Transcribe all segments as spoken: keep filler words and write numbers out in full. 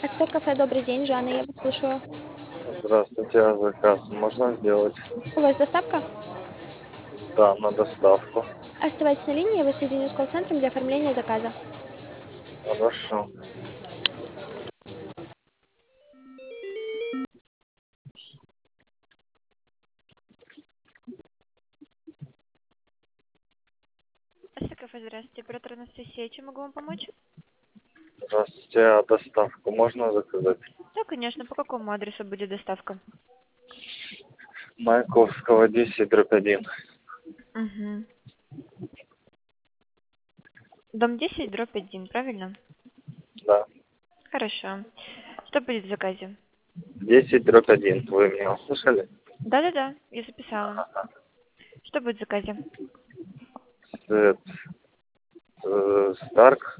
СП кафе, добрый день, Жанна, я вас слушаю. Здравствуйте, а заказ можно сделать? У вас доставка? Да, на доставку. Оставайтесь на линии, я вас соединю с колл-центром для оформления заказа. Хорошо. СП кафе, здравствуйте, оператор Анастасия, чем могу вам помочь? Здравствуйте, а доставку можно заказать? Да, конечно, по какому адресу будет доставка? Маяковского, десять, дробь один. Угу. Дом десять, дробь один, правильно? Да. Хорошо. Что будет в заказе? десять, дробь один. Вы меня услышали? Да-да-да, я записала. Что будет в заказе? Сет, э, Старк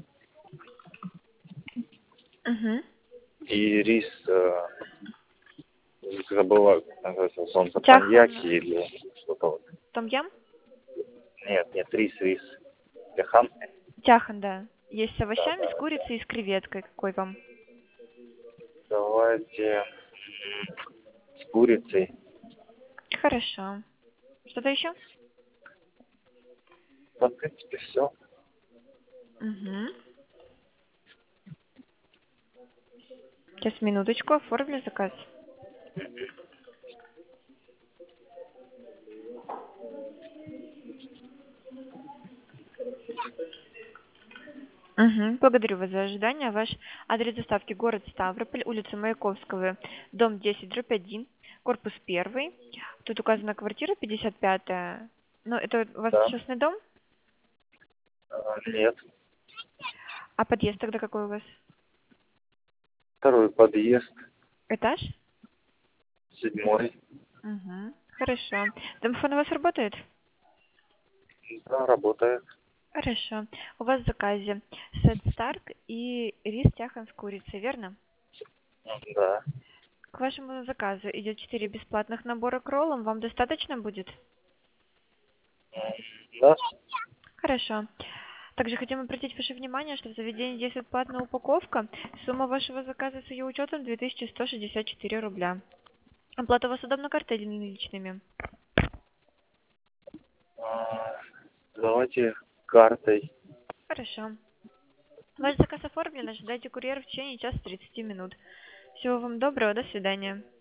Угу. и рис, э, забыла, как называется, он Тяхан, по-таньяки или что-то вот. том-ям? Нет, нет, рис, рис. Техан? Тяхан, да. Есть с Да, овощами, с да. курицей и с креветкой. Какой вам? Давайте м, с курицей. Хорошо. Что-то еще? Да, в принципе, все. Угу. Сейчас, минуточку, оформлю заказ. Угу. Благодарю вас за ожидание. Ваш адрес доставки город Ставрополь, улица Маяковского, дом десять, дробь один, корпус один. Тут указана квартира пятьдесят пятая. Ну, это у вас Да. частный дом? А, нет. А подъезд тогда какой у вас? Второй подъезд, Этаж? седьмой. Угу. Хорошо. Домофон у вас работает? Да, работает. Хорошо. У вас в заказе сет Старк и рис тяхан с курицей, верно? Да. К вашему заказу идет четыре бесплатных набора к роллам. Вам достаточно будет? Да. Хорошо. Также хотим обратить ваше внимание, что в заведении действует платная упаковка. Сумма вашего заказа с ее учетом две тысячи сто шестьдесят четыре рубля. Оплата у вас удобна картой или наличными? А, Давайте картой. Хорошо. Ваш заказ оформлен. Ожидайте курьера в течение часа тридцати минут. Всего вам доброго. До свидания.